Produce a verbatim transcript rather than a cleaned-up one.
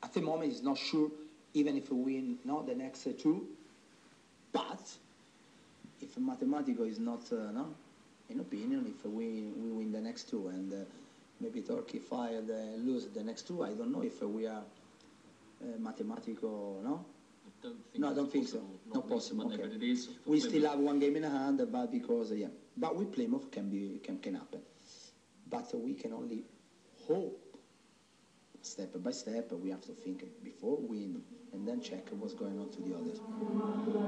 at the moment it's not sure even if we win no, the next uh, two, but if Mathematico is not, uh, no, in opinion, if we, we win the next two and uh, maybe Turkey fired, uh, lose the next two, I don't know if uh, we are uh, Mathematico, no? I don't think no, I don't think possible. so. Not, not possible. Monday, okay. But it is we Plymouth. still have one game in hand, but because uh, yeah, but with Plymouth can be can can happen. But uh, we can only hope step by step. We have to think before win and then check what's going on to the others.